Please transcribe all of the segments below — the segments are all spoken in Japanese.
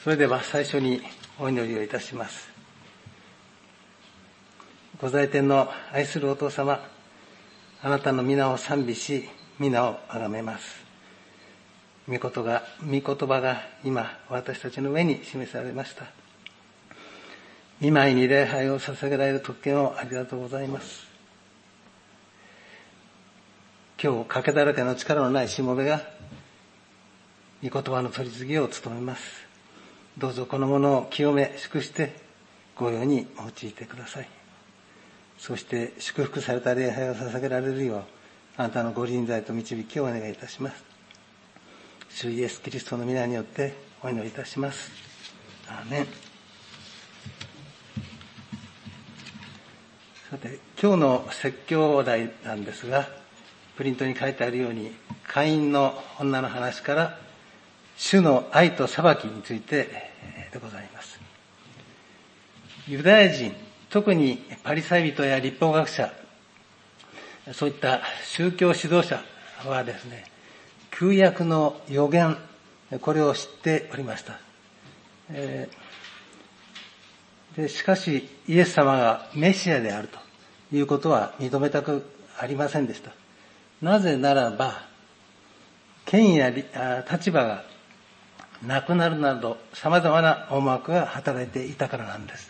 それでは最初にお祈りをいたします。ご在天の愛するお父様、あなたの皆を賛美し、皆をあがめます。御言葉が今私たちの上に示されました。御前に礼拝を捧げられる特権をありがとうございます。今日賭けだらけの力のないしもべが御言葉の取り次ぎを務めます。どうぞこのものを清め祝してご用に用いてください。そして祝福された礼拝を捧げられるようあなたのご臨在と導きをお願いいたします。主イエスキリストの皆によってお祈りいたします。アーメン。さて、今日の説教題なんですが、プリントに書いてあるように、カインの女の話から主の愛と裁きについてでございます。ユダヤ人、特にパリサイ人や律法学者、そういった宗教指導者はですね、旧約の預言、これを知っておりました。でしかし、イエス様がメシアであるということは認めたくありませんでした。なぜならば、権威や立場がなくなるなど様々な思惑が働いていたからなんです。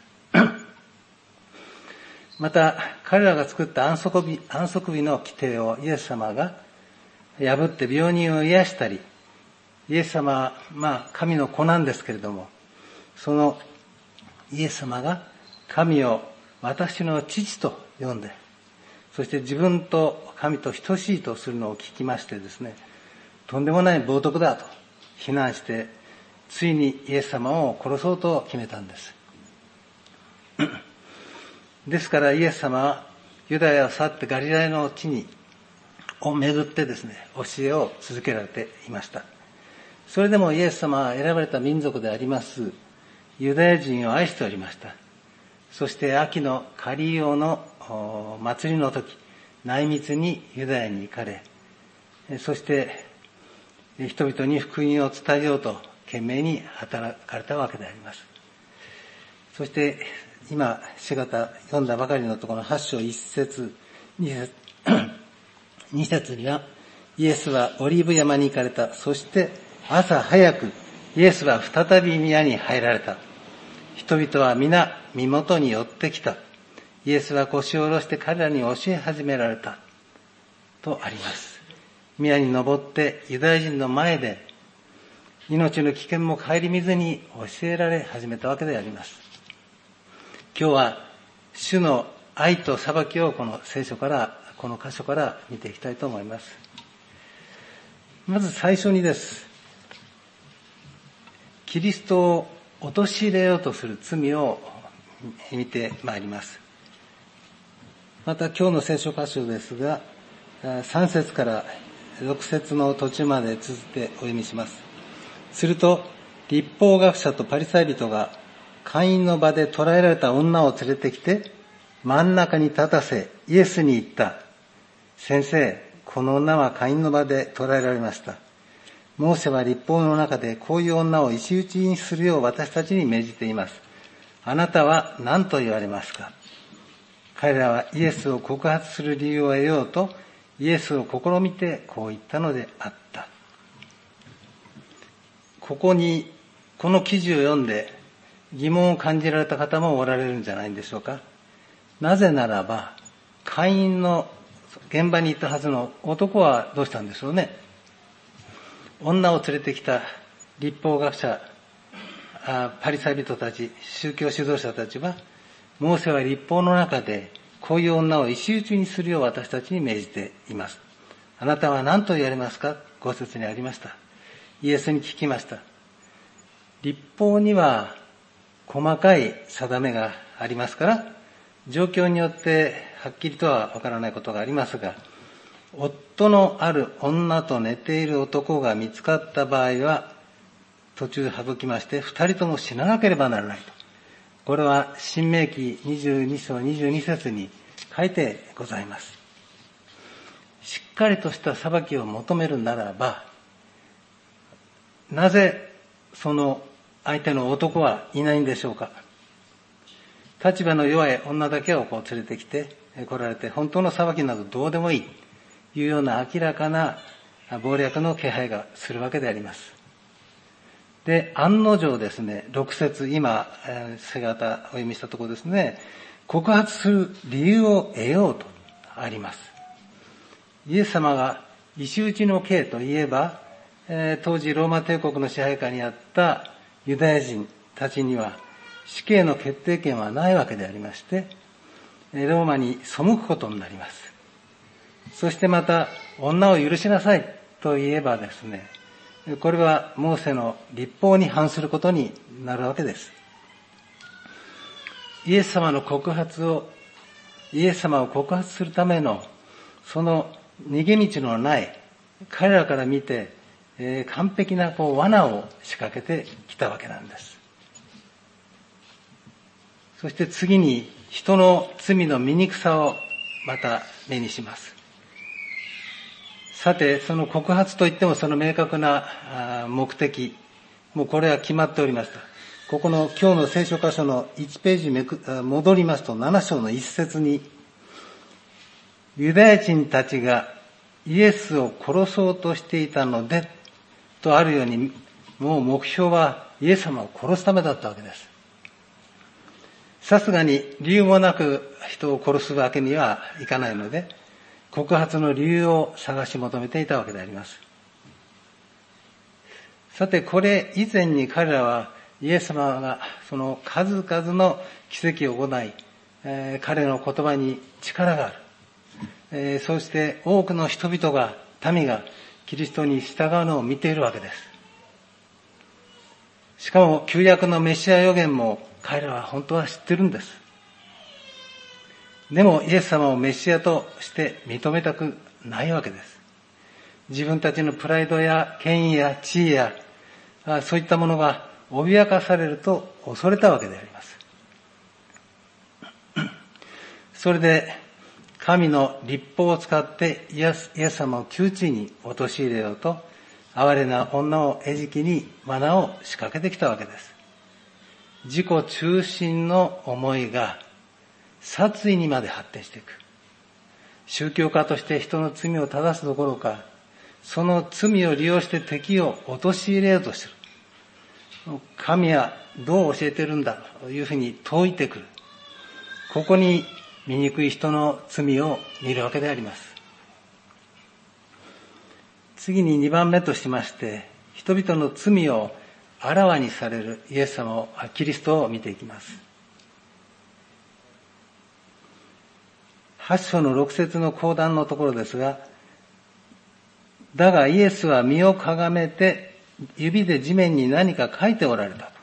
また、彼らが作った安息日の規定をイエス様が破って病人を癒したり、イエス様は、神の子なんですけれども、そのイエス様が神を私の父と呼んで、そして自分と神と等しいとするのを聞きましてですね、とんでもない冒涜だと非難して、ついにイエス様を殺そうと決めたんです。ですからイエス様はユダヤを去ってガリラヤの地を巡ってですね、教えを続けられていました。それでもイエス様は選ばれた民族でありますユダヤ人を愛しておりました。そして秋のカリオの祭りの時、内密にユダヤに行かれ、そして人々に福音を伝えようと懸命に働かれたわけであります。そして今、しがた読んだばかりのところの8章1節、2節には、イエスはオリーブ山に行かれた。そして朝早くイエスは再び宮に入られた。人々は皆身元に寄ってきた。イエスは腰を下ろして彼らに教え始められた。とあります。宮に登ってユダヤ人の前で命の危険も顧みずに教えられ始めたわけであります。今日は主の愛と裁きをこの聖書から、この箇所から見ていきたいと思います。まず最初にです。キリストを陥れようとする罪を見てまいります。また今日の聖書箇所ですが、3節から6節の途中まで続いてお読みします。すると、律法学者とパリサイ人が会員の場で捕らえられた女を連れてきて、真ん中に立たせ、イエスに言った。先生、この女は会員の場で捕らえられました。モーセは律法の中でこういう女を石打ちにするよう私たちに命じています。あなたは何と言われますか？彼らはイエスを告発する理由を得ようと、イエスを試みてこう言ったのであった。この記事を読んで疑問を感じられた方もおられるんじゃないんでしょうか。なぜならば、会員の現場にいたはずの男はどうしたんでしょうね。女を連れてきた律法学者、パリサイ人たち、宗教指導者たちは、モーセは律法の中でこういう女を石打ちにするよう私たちに命じています。あなたは何と言われますか？5節にありました。イエスに聞きました。律法には細かい定めがありますから、状況によってはっきりとはわからないことがありますが、夫のある女と寝ている男が見つかった場合は、途中省きまして、二人とも死ななければならないと。これは申命記22章22節に書いてございます。しっかりとした裁きを求めるならば、なぜその相手の男はいないんでしょうか。立場の弱い女だけを連れてきて来られて、本当の裁きなどどうでもいいというような明らかな謀略の気配がするわけであります。で、案の定ですね、6節、今、姿お読みしたところですね、告発する理由を得ようとあります。イエス様が石打ちの刑といえば、当時ローマ帝国の支配下にあったユダヤ人たちには死刑の決定権はないわけでありまして、ローマに背くことになります。そしてまた、女を許しなさいと言えばですね、これはモーセの律法に反することになるわけです。イエス様を告発するための、その逃げ道のない、彼らから見て、完璧な罠を仕掛けてきたわけなんです。そして次に人の罪の醜さをまた目にします。さて、その告発といってもその明確な目的、もうこれは決まっておりました。ここの今日の聖書箇所の1ページ戻りますと7章の1節に、ユダヤ人たちがイエスを殺そうとしていたので、とあるように、もう目標はイエス様を殺すためだったわけです。さすがに理由もなく人を殺すわけにはいかないので、告発の理由を探し求めていたわけであります。さて、これ以前に彼らはイエス様がその数々の奇跡を行い、彼の言葉に力がある。そして多くの人々が、民がキリストに従うのを見ているわけです。しかも旧約のメシア預言も彼らは本当は知ってるんです。でもイエス様をメシアとして認めたくないわけです。自分たちのプライドや権威や地位やそういったものが脅かされると恐れたわけであります。それで神の律法を使ってイエス様を窮地に陥れようと、哀れな女を餌食に罠を仕掛けてきたわけです。自己中心の思いが殺意にまで発展していく。宗教家として人の罪を正すどころか、その罪を利用して敵を陥れようとする。神はどう教えてるんだというふうに問いてくる。ここに醜い人の罪を見るわけであります。次に2番目としまして、人々の罪をあらわにされるイエス様を、キリストを見ていきます。8章の6節の講談のところですが、だがイエスは身をかがめて指で地面に何か書いておられたと。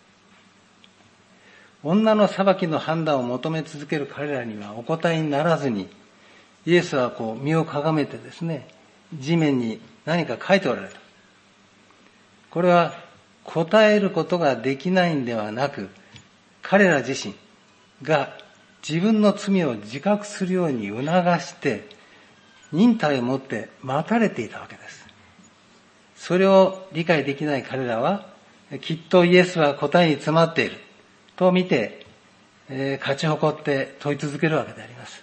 女の裁きの判断を求め続ける彼らにはお答えにならずに、イエスは身をかがめてですね、地面に何か書いておられた。これは答えることができないんではなく、彼ら自身が自分の罪を自覚するように促して、忍耐を持って待たれていたわけです。それを理解できない彼らは、きっとイエスは答えに詰まっていると見て、勝ち誇って問い続けるわけであります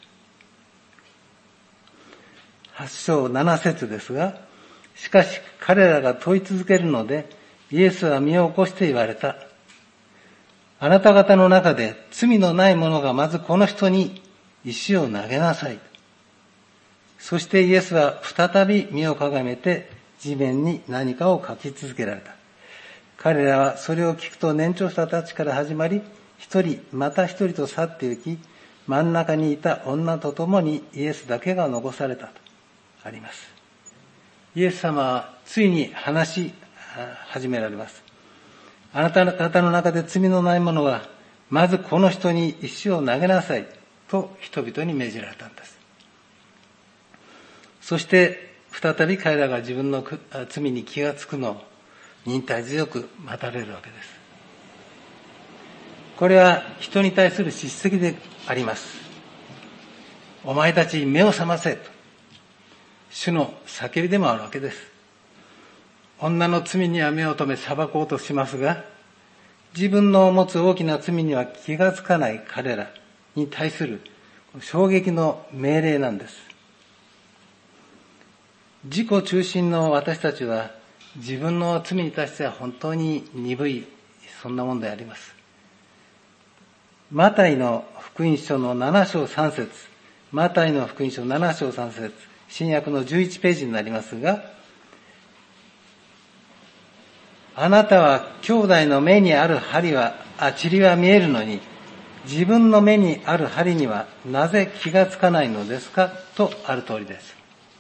。8章7節ですが、しかし彼らが問い続けるので、イエスは身を起こして言われた。あなた方の中で罪のない者がまずこの人に石を投げなさい。そしてイエスは再び身をかがめて地面に何かを書き続けられた。彼らはそれを聞くと年長者たちから始まり、一人また一人と去って行き、真ん中にいた女と共にイエスだけが残されたとあります。イエス様はついに話し始められます。あなた方の中で罪のない者はまずこの人に石を投げなさいと人々に命じられたんです。そして再び彼らが自分の罪に気がつくのを忍耐強く待たれるわけです。これは人に対する叱責であります。お前たち目を覚ませと主の叫びでもあるわけです。女の罪には目を留め裁こうとしますが、 自分の持つ大きな罪には気がつかない彼らに対する衝撃の命令なんです。自己中心の私たちは自分の罪に対しては本当に鈍い、そんなものであります。マタイの福音書の7章3節、マタイの福音書7章3節、新約の11ページになりますが、あなたは兄弟の目にある塵は見えるのに、自分の目にある針にはなぜ気がつかないのですかとある通りです。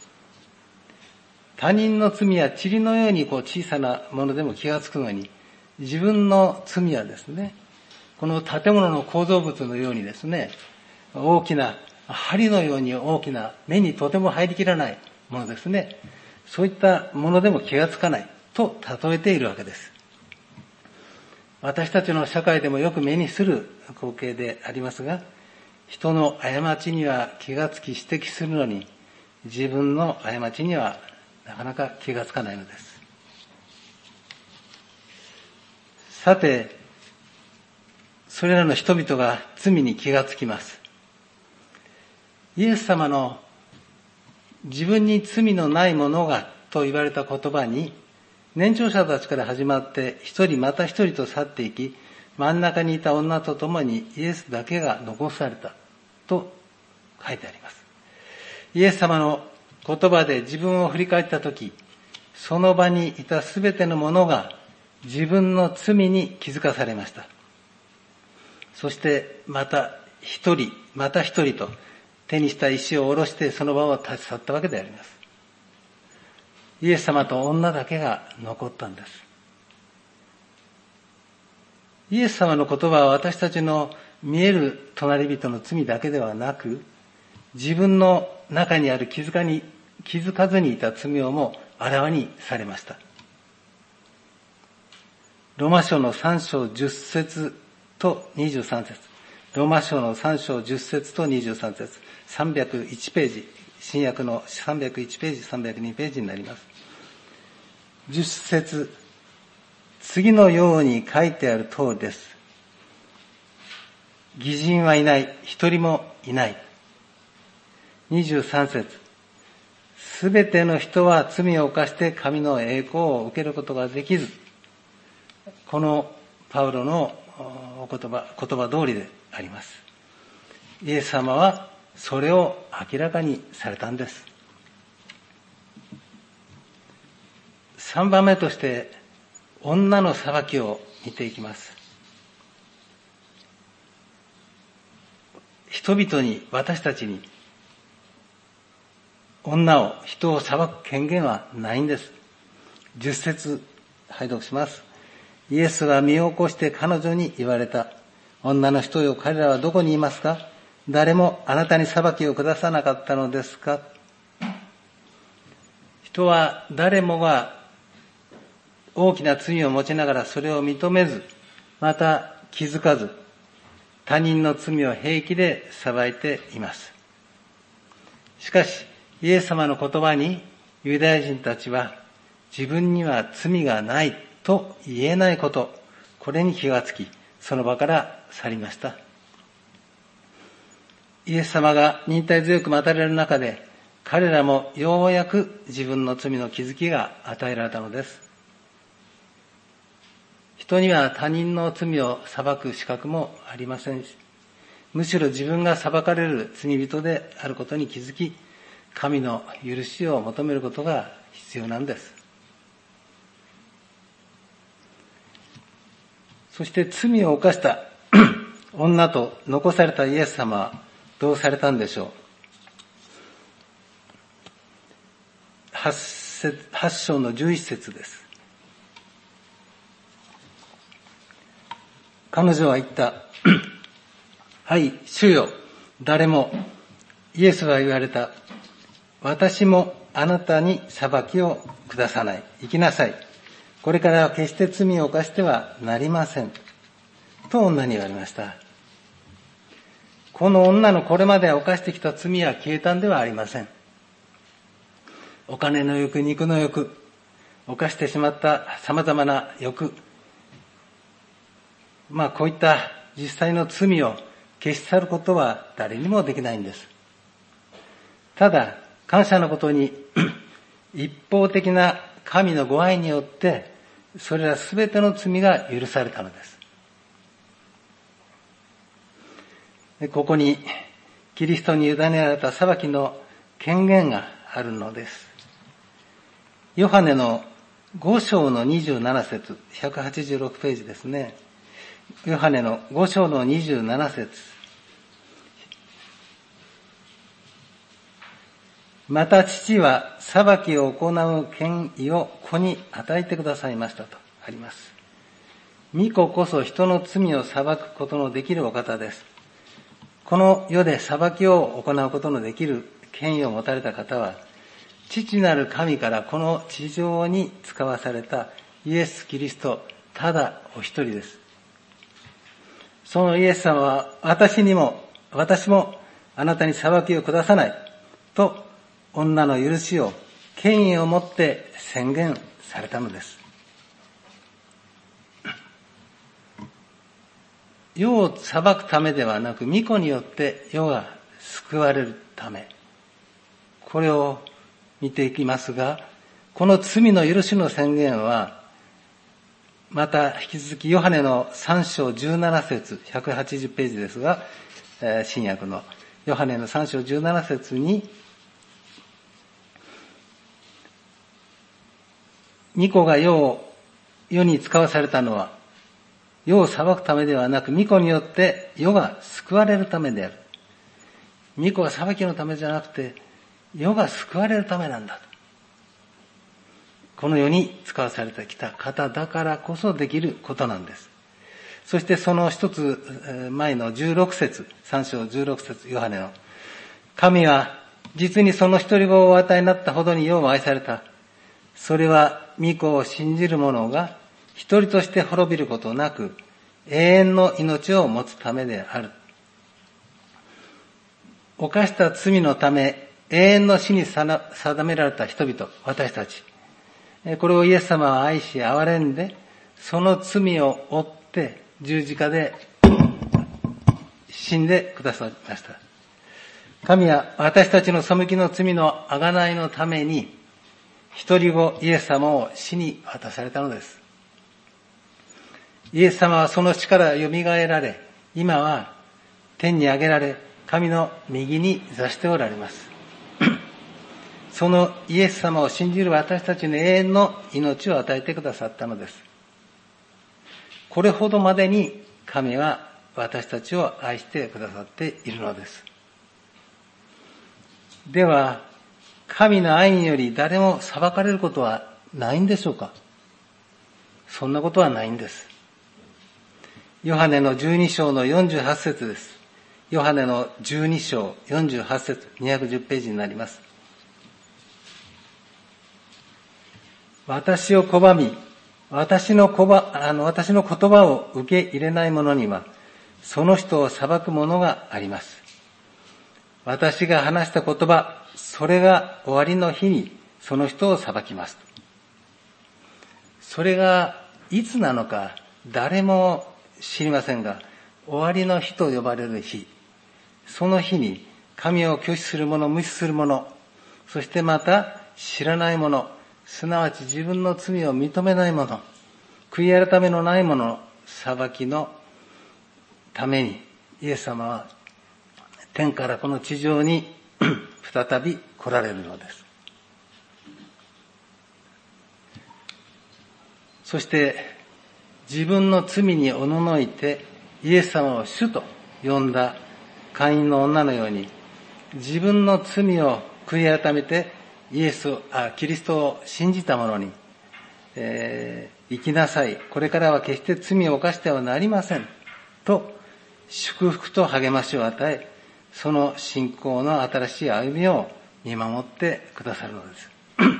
他人の罪は塵のように小さなものでも気がつくのに、自分の罪はですね、この建物の構造物のようにですね、大きな針のように大きな目にとても入りきらないものですね。そういったものでも気がつかないと例えているわけです。私たちの社会でもよく目にする光景でありますが、人の過ちには気がつき指摘するのに、自分の過ちにはなかなか気がつかないのです。さて、それらの人々が罪に気がつきます。イエス様の自分に罪のないものがと言われた言葉に、年長者たちから始まって一人また一人と去っていき、真ん中にいた女と共にイエスだけが残されたと書いてあります。イエス様の言葉で自分を振り返ったとき、その場にいたすべてのものが自分の罪に気づかされました。そしてまた一人と手にした石を下ろしてその場を立ち去ったわけであります。イエス様と女だけが残ったんです。イエス様の言葉は私たちの見える隣人の罪だけではなく、自分の中にある気づかずにいた罪をもあらわにされました。ローマ書の3章10節と23節。ローマ書の3章10節と23節。301ページ。新約の301ページ、302ページになります。10節。次のように書いてある通りです。義人はいない。一人もいない。23節。すべての人は罪を犯して神の栄光を受けることができず、このパウロの言葉通りであります。イエス様はそれを明らかにされたんです。3番目として女の裁きを見ていきます。人々に、私たちに人を裁く権限はないんです。10節拝読します。イエスは身を起こして彼女に言われた。女の人よ、彼らはどこにいますか？誰もあなたに裁きを下さなかったのですか？人は誰もが大きな罪を持ちながらそれを認めず、また気づかず、他人の罪を平気で裁いています。しかし、イエス様の言葉にユダヤ人たちは自分には罪がないと言えないこと、これに気がつき、その場から去りました。イエス様が忍耐強く待たれる中で、彼らもようやく自分の罪の気づきが与えられたのです。人には他人の罪を裁く資格もありませんし、むしろ自分が裁かれる罪人であることに気づき、神の許しを求めることが必要なんです。そして罪を犯した女と残されたイエス様はどうされたんでしょう。8章の11節です。彼女は言った。はい、主よ、誰も。イエスは言われた。私もあなたに裁きを下さない。行きなさい。これからは決して罪を犯してはなりません。と女に言われました。この女のこれまで犯してきた罪は消えたんではありません。お金の欲、肉の欲、犯してしまった様々な欲、 こういった実際の罪を消し去ることは誰にもできないんです。ただ、感謝のことに一方的な神のご愛によって、それらすべての罪が許されたのです。ここにキリストに委ねられた裁きの権限があるのです。ヨハネの5章の27節、186ページですね。ヨハネの5章の27節。また父は裁きを行う権威を子に与えてくださいましたとあります。御子こそ人の罪を裁くことのできるお方です。この世で裁きを行うことのできる権威を持たれた方は、父なる神からこの地上に使わされたイエス・キリストただお一人です。そのイエス様は私もあなたに裁きを下さないと女の許しを権威を持って宣言されたのです。世を裁くためではなく、御子によって世が救われるため。これを見ていきますが、この罪の許しの宣言は、また引き続きヨハネの3章17節、180ページですが、新約のヨハネの3章17節に、御子が世に使わされたのは、世を裁くためではなく、御子によって世が救われるためである。御子は裁きのためじゃなくて、世が救われるためなんだと。この世に使わされてきた方だからこそできることなんです。そしてその一つ前の16節、3章16節、ヨハネの。神は実にその一人子をお与えになったほどに世を愛された。それは御子を信じる者が一人として滅びることなく永遠の命を持つためである。犯した罪のため永遠の死に定められた人々、私たち。これをイエス様は愛し憐れんで、その罪を負って十字架で死んでくださいました。神は私たちの背きの罪の贖いのために、一人子イエス様を死に渡されたのです。イエス様はその死から蘇られ、今は天に上げられ、神の右に座しておられます。そのイエス様を信じる私たちに永遠の命を与えてくださったのです。これほどまでに神は私たちを愛してくださっているのです。では、神の愛により誰も裁かれることはないんでしょうか？そんなことはないんです。ヨハネの12章の48節です。ヨハネの12章48節、210ページになります。私を拒み、私の言葉を受け入れない者には、その人を裁くものがあります。私が話した言葉、それが終わりの日にその人を裁きます。それがいつなのか誰も知りませんが、終わりの日と呼ばれる日、その日に神を拒否する者、無視する者、そしてまた知らない者、すなわち自分の罪を認めない者、悔い改めのない者の裁きのために、イエス様は天からこの地上に再び来られるのです。そして自分の罪におののいてイエス様を主と呼んだ会員の女のように、自分の罪を悔い改めてキリストを信じた者に、生きなさい。これからは決して罪を犯してはなりません。と祝福と励ましを与え、その信仰の新しい歩みを見守ってくださるのです。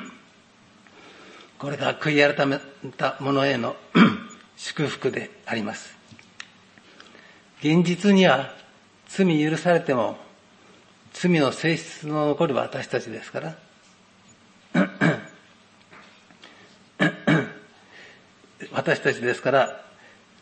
これが悔い改めた者への祝福であります。現実には罪許されても罪の性質の残る私たちですから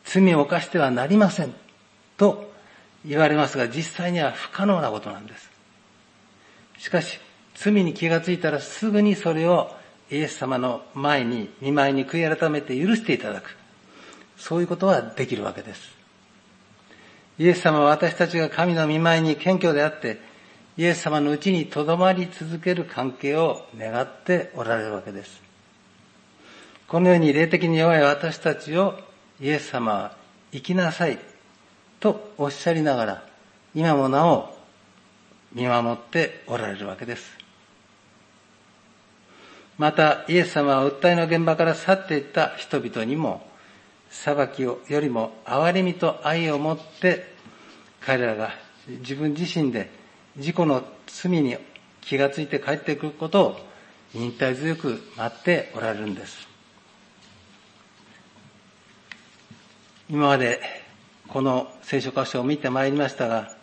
罪を犯してはなりませんと言われますが、実際には不可能なことなんです。しかし、罪に気がついたらすぐにそれをイエス様の前に、御前に悔い改めて許していただく。そういうことはできるわけです。イエス様は私たちが神の御前に謙虚であって、イエス様のうちに留まり続ける関係を願っておられるわけです。このように霊的に弱い私たちをイエス様は生きなさいとおっしゃりながら、今もなお見守っておられるわけです。またイエス様は訴えの現場から去っていった人々にも、裁きよりも憐れみと愛を持って彼らが自分自身で自己の罪に気がついて帰ってくることを忍耐強く待っておられるんです。今までこの聖書箇所を見てまいりましたが、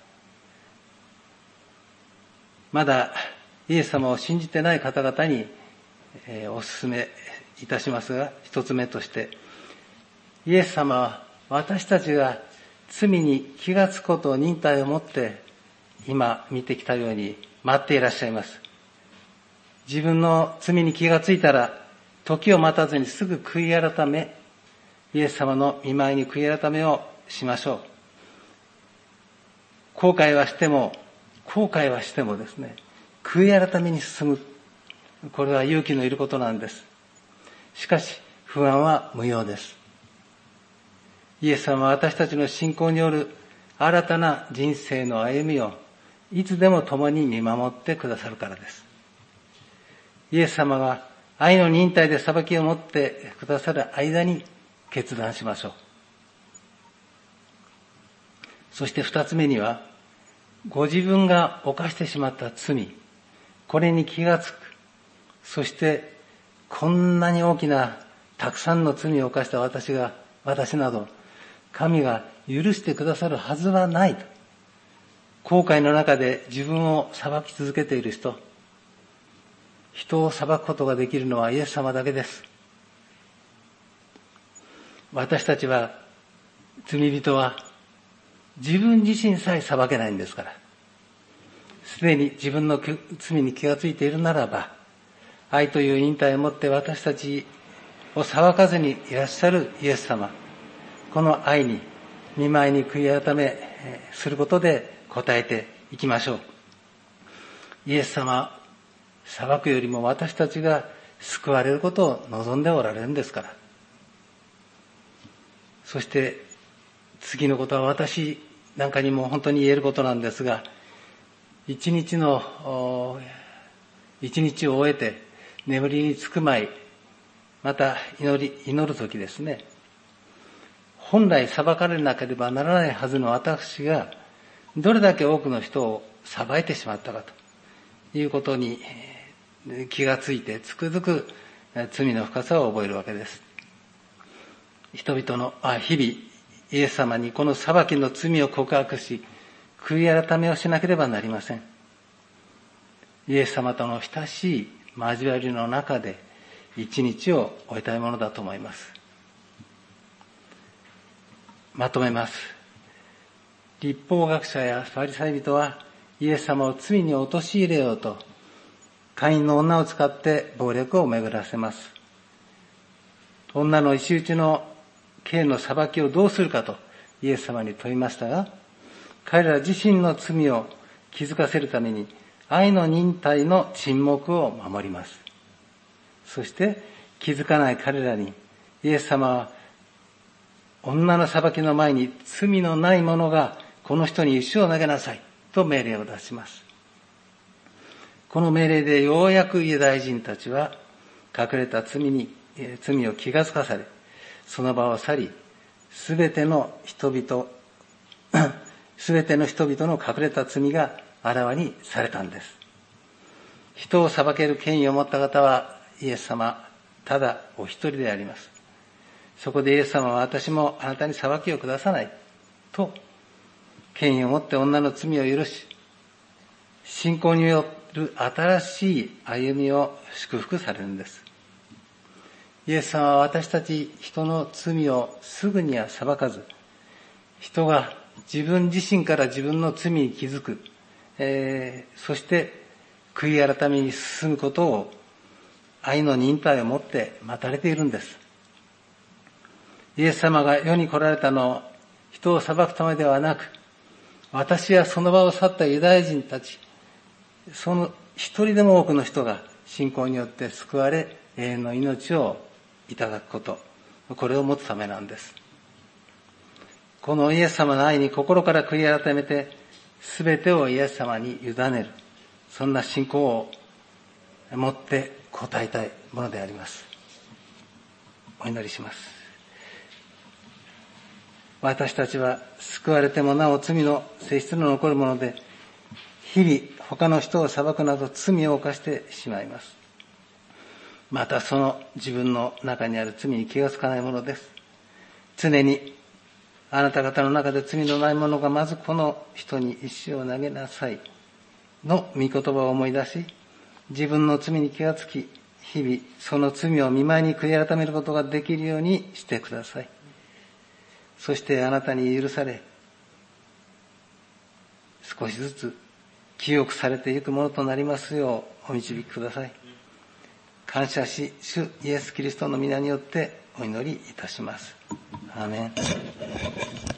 まだイエス様を信じてない方々にお勧めいたしますが、一つ目として、イエス様は私たちが罪に気がつくことを忍耐を持って今見てきたように待っていらっしゃいます。自分の罪に気がついたら時を待たずにすぐ悔い改め、イエス様の御前に悔い改めをしましょう。後悔はしてもですね、悔い改めに進む。これは勇気のいることなんです。しかし不安は無用です。イエス様は私たちの信仰による新たな人生の歩みをいつでも共に見守ってくださるからです。イエス様が愛の忍耐で裁きを持ってくださる間に決断しましょう。そして二つ目には、ご自分が犯してしまった罪、これに気がつく。そしてこんなに大きなたくさんの罪を犯した私など神が許してくださるはずはないと、後悔の中で自分を裁き続けている人を裁くことができるのはイエス様だけです。私たちは、罪人は自分自身さえ裁けないんですから、すでに自分の罪に気がついているならば、愛という忍耐をもって私たちを裁かずにいらっしゃるイエス様、この愛に御前に悔い改めすることで応えていきましょう。イエス様、裁くよりも私たちが救われることを望んでおられるんですから。そして次のことは私なんかにも本当に言えることなんですが、一日を終えて眠りにつく前、また祈るときですね、本来裁かれなければならないはずの私がどれだけ多くの人を裁いてしまったかということに気がついて、つくづく罪の深さを覚えるわけです。日々イエス様にこの裁きの罪を告白し、悔い改めをしなければなりません。イエス様との親しい交わりの中で一日を終えたいものだと思います。まとめます。律法学者やファリサイ人はイエス様を罪に陥れようと、会員の女を使って暴力を巡らせます。女の石打ちの刑の裁きをどうするかとイエス様に問いましたが、彼ら自身の罪を気づかせるために愛の忍耐の沈黙を守ります。そして気づかない彼らにイエス様は女の裁きの前に罪のない者がこの人に石を投げなさいと命令を出します。この命令でようやくユダヤ人たちは隠れた罪を気がつかされ、その場を去り、すべての人々の隠れた罪があらわにされたんです。人を裁ける権威を持った方はイエス様ただお一人であります。そこでイエス様は、私もあなたに裁きを下さないと権威を持って女の罪を許し、信仰による新しい歩みを祝福されるんです。 イエス様は私たち人の罪をすぐには裁かず、人が自分自身から自分の罪に気づく、そして悔い改めに進むことを愛の忍耐を持って待たれているんです。イエス様が世に来られたのは人を裁くためではなく、私やその場を去ったユダヤ人たち、その一人でも多くの人が信仰によって救われ、永遠の命をいただくこと、これを持つためなんです。このイエス様の愛に心から悔い改めて、すべてをイエス様に委ねる、そんな信仰を持って応えたいものであります。お祈りします。私たちは救われてもなお罪の性質の残るもので、日々他の人を裁くなど罪を犯してしまいます。またその自分の中にある罪に気がつかないものです。常にあなた方の中で罪のない者がまずこの人に石を投げなさいの御言葉を思い出し、自分の罪に気がつき、日々その罪を見舞いに悔い改めることができるようにしてください。そしてあなたに許され、少しずつ清くされていくものとなりますようお導きください。感謝し、主イエス・キリストの皆によってお祈りいたします。アーメン。